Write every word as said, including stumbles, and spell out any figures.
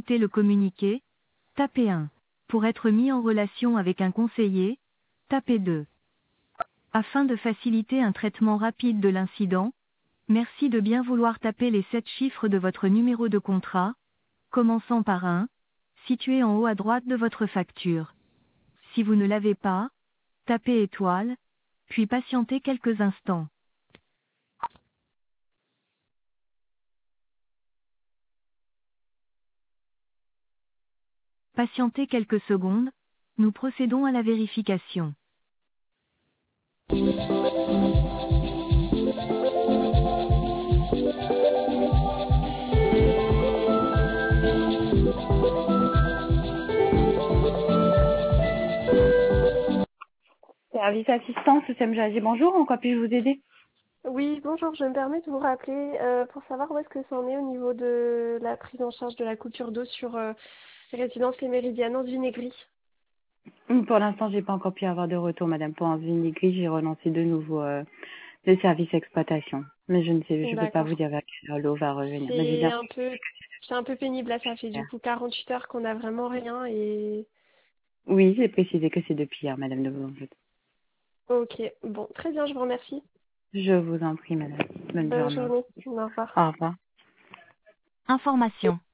consulter le communiqué, tapez un. Pour être mis en relation avec un conseiller, tapez deux. Afin de faciliter un traitement rapide de l'incident, merci de bien vouloir taper les sept chiffres de votre numéro de contrat, commençant par un, situé en haut à droite de votre facture. Si vous ne l'avez pas, tapez étoile, puis patientez quelques instants. Patientez quelques secondes, nous procédons à la vérification. Service assistance, C M J, bonjour, en quoi puis-je vous aider? Oui, bonjour, je me permets de vous rappeler euh, pour savoir où est-ce que ça en est au niveau de la prise en charge de la coupure d'eau sur euh, résidence Les Méridianes en Vinégris. Hum, Pour l'instant, j'ai pas encore pu avoir de retour, madame. Pour un Vinigri, j'ai relancé de nouveau euh, le service exploitation. Mais je ne sais, je peux pas vous D'accord. dire à quelle heure l'eau va revenir. Mais j'ai C'est bien un peu c'est un peu pénible là, ça fait du précisé. coup quarante-huit heures qu'on a vraiment rien et Oui, j'ai précisé que c'est depuis hier, madame de Boulonge. ok, bon, très bien, je vous remercie. Je vous en prie, madame. Bonne Bonne journée. journée. Au revoir. Au revoir. Information.